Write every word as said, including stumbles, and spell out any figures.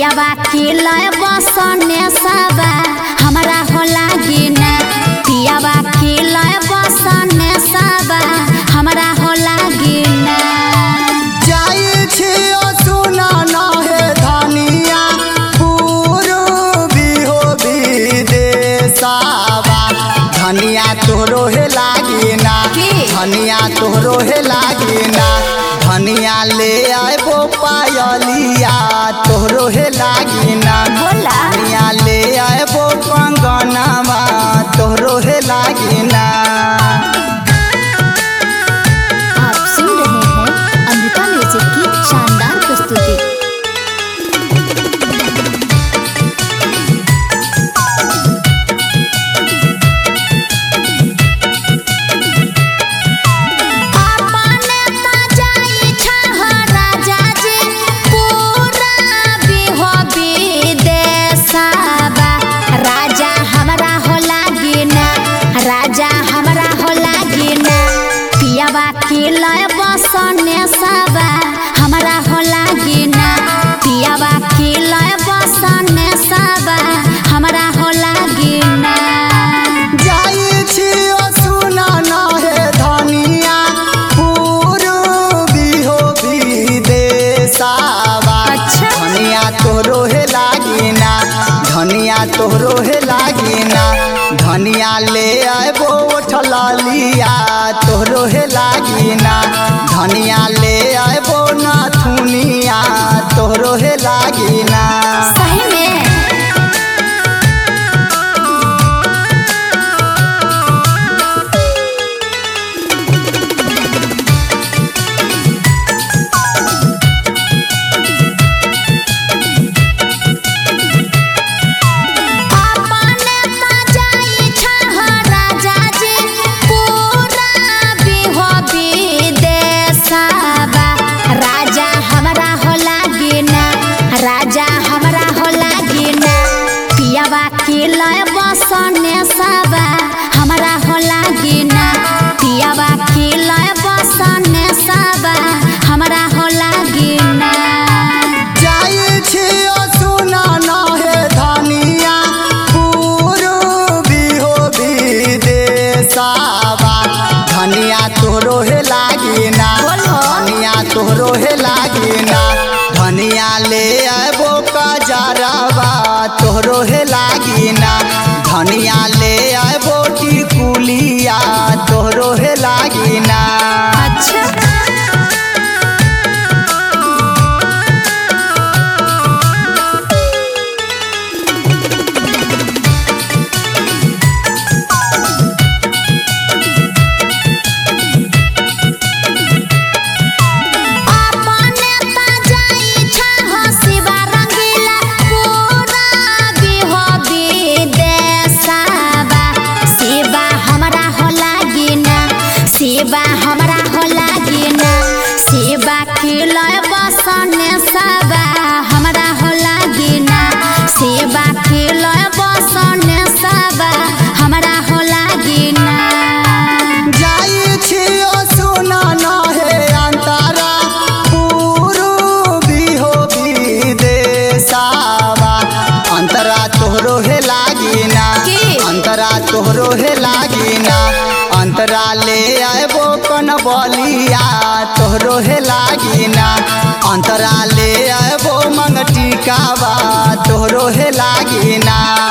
पियावा खिलाए बसने सबा हमारा हो लागी ना। पियावा खिलाए बसने सबा हमारा हो लागी ना। जाई छियो सुना ना है धनिया पूर्वी हो विदेशवा धनिया तोहरो हे लागी ना। धनिया तोहरो हे लागी ना। धनिया ले आबो पायलिया तोहरो हे लागी ना। धनिया ले आबो कंगनवा तोहरो हे लागी ना। आप सुन रहे हैं अमृता म्यूजिक की शानदार प्रस्तुति। खिलाए बसने सबा हमारा हो लागी ना। पियावा खिलाए बसने सबा हमारा हो लागी ना। जाई छियो सुना ना है धनिया पूर्वी हो विदेशवा। अच्छा। धनिया तोहरो हे लागी ना। धनिया तोहरो हे लागी ना। धनिया ले आबो ठलालिया तोहरो हे लागी ना। धनिया ले आबो नाथुनिया तोहरो हे लागी ना। सही में खिलाए बसने सबा हमारा हो लागी ना। पियावा खिलाए बसने सबा हमारा हो लागी ना। जाई छियो सुना ना है धनिया पूर्वी हो विदेशवा। धनिया तोहरो हे लागी ना। धनिया तोहरो हे लागी ना। धनिया ले आबो कजरवा तोहरो हे लागी ना। धनिया ले आबो टिकुलिया तोहरो हे लागी ना। अच्छा। सेवा हमारा हो लागी ना। सेवा खिलाए बसने सबा हमारा हो लागी ना। सेवा खिलाए बसने सबा हमारा हो लागी ना। जाई छियो सुना ना है अंतरा पूर्वी हो विदेशवा। अंतरा तोहरो हे लागी ना। अंतरा तोहरो हे लागी ना। अंतरा ले आबो कनबलिया तोहरो हे लागी ना। अंतरा ले आबो मंगटिकावा तोहरो हे लागी ना।